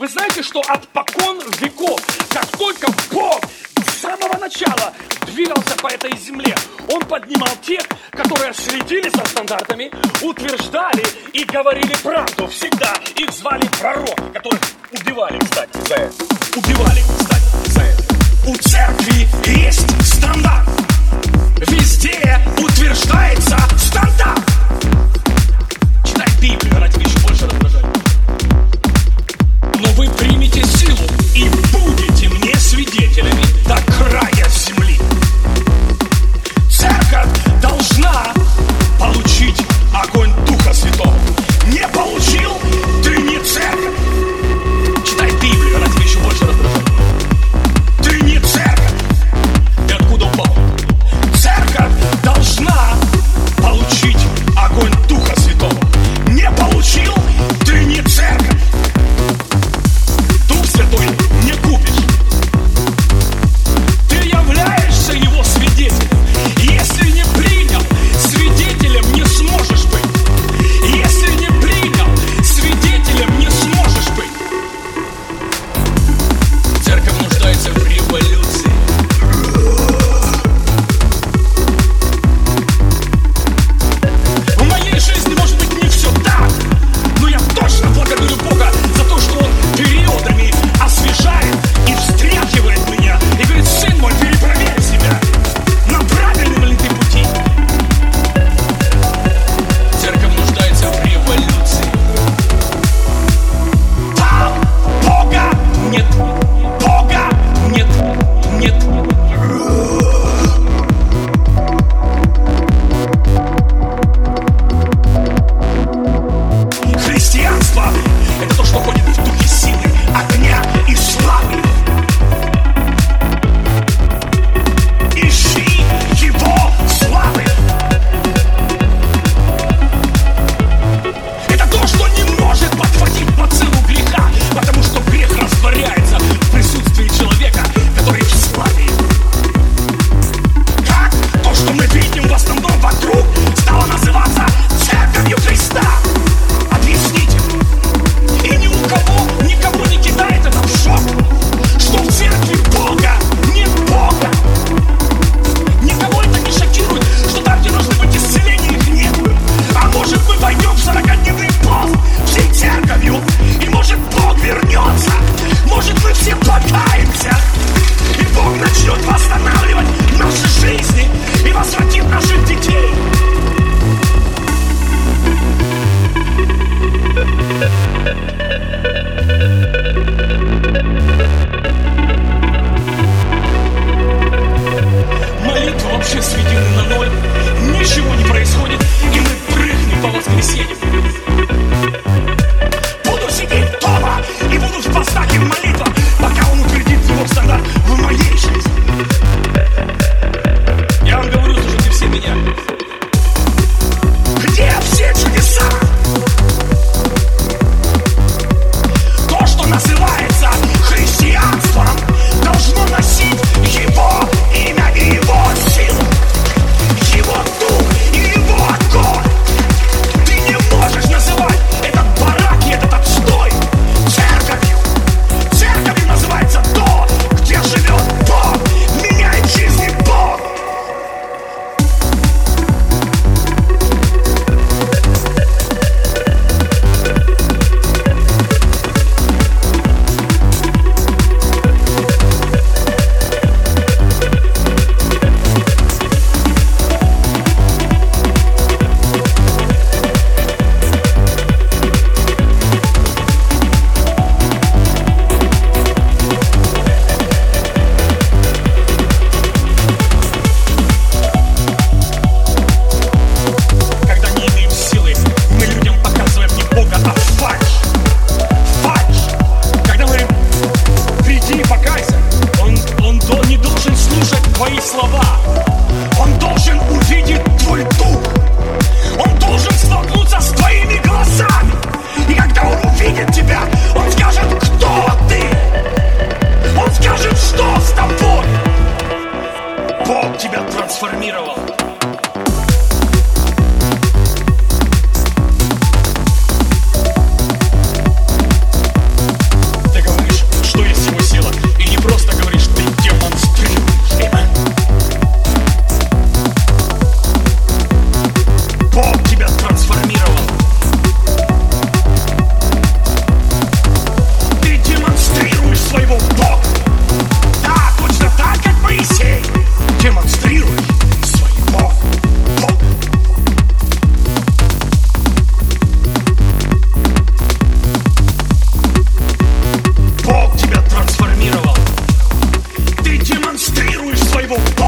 Вы знаете, что от покон веков, как только Бог с самого начала двигался по этой земле, Он поднимал тех, которые следили за стандартами, утверждали и говорили правду. Всегда их звали пророк, которых убивали, кстати, за это. Убивали, кстати, за это. У церкви есть стандарт. Везде утверждается стандарт. Читай Библию, она тебя еще больше раздражает. Но вы примете силу и будете мне свидетелями до края земли. Церковь должна получить огонь Духа Святого. Не получил, ты не церковь. Читай Библию, она тебя еще больше раздражает. его